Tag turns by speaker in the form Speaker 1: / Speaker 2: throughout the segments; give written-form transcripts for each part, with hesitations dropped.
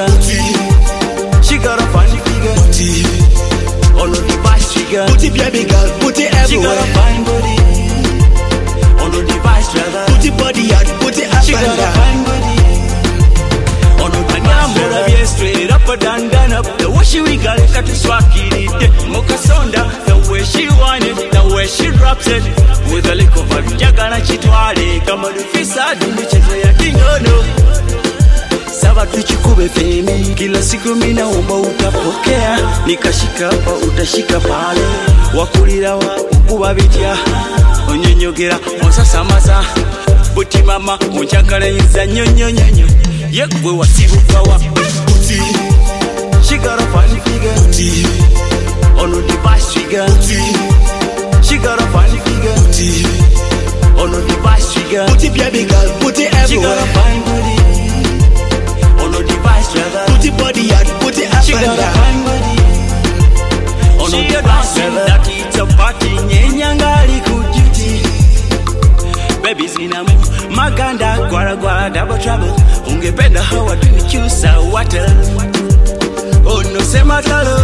Speaker 1: figure. She got a fine figure. On the device figure.
Speaker 2: Put it baby girl, put it everywhere.
Speaker 1: She got a fine body. On the device rather.
Speaker 2: Put it body out, put it up
Speaker 1: She got a fine body. On the device straight up and down up. The way she wiggle it, got to swag it. Mocha sonda, the way she want it, the way she drops it. With a lick of a jagana chitwale. Come on, the fisa, do the chezo ya kingono. Saba tuchikube femi. Kila siku mina umba utapokea. Nikashika hapa utashika pale. Wakulira wa ukuba bitya. Onyonyogera onsasa masa. Buti mama unchakala nyiza nyonyonyo. Yekwe wasibuka wa Uti. She got a funny figure. Uti. On the device figure. Uti. She got a funny figure. Uti. On the device figure.
Speaker 2: Put it baby girl, put it everywhere.
Speaker 1: She got a fine body. On the device rather.
Speaker 2: Put it body out, put it up
Speaker 1: She got a fine body. On the device rather. That it's a party nyenyangali kujuti. Baby zinamu maganda gwara double trouble. Ungependa hawa tunichusa water. Oh no sema talo.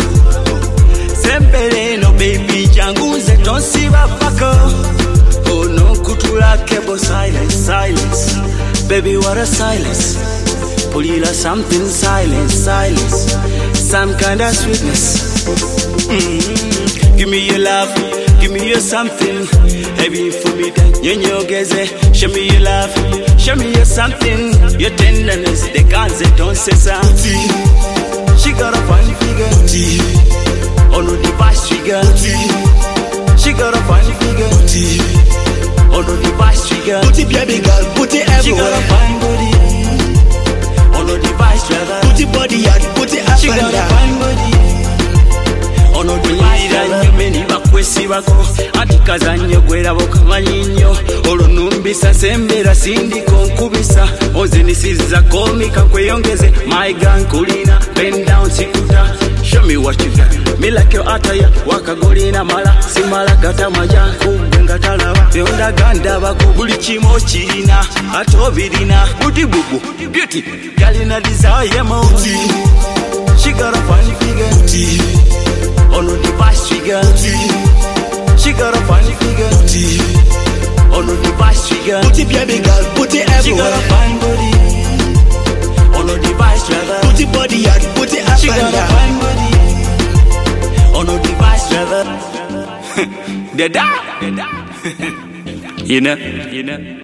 Speaker 1: Sempele no baby janguze tonsiba pako. Oh no kutula kebo silence. Baby what a silence. Pulila something silence. Some kind of sweetness. Give me your love, give me your something. Heavy for me then nyonyogeze. Show me your love, show me your something. Your tenderness, the guns that don't say something. She got a funny figure. On the device figure. She got a funny figure. On the device figure.
Speaker 2: Put it baby girl, put it everywhere.
Speaker 1: She got a fine body. On the device rather.
Speaker 2: Put it body out, put it up
Speaker 1: She got a fine body. On the device rather. Many bakwesi bako atikazanye gwera bokamanyinyo olunumbisa sembera sindiko nkubisa ozinisiza komika kweyongeze my gun kulina bend down sikuta show me what you got me like your attire wakagolina mala simala gatamaja kubenga talaba yonda ganda bako buli kimo kirina atobirina budi bubu beauty galina desire mo she got a funny figure on the device figure. She got a funny figure. On the device figure.
Speaker 2: Put it baby girl, put it everywhere.
Speaker 1: She got a fine body. On the device rather.
Speaker 2: Put it body out, put it up
Speaker 1: She got a fine body. On the device rather. The da. You know.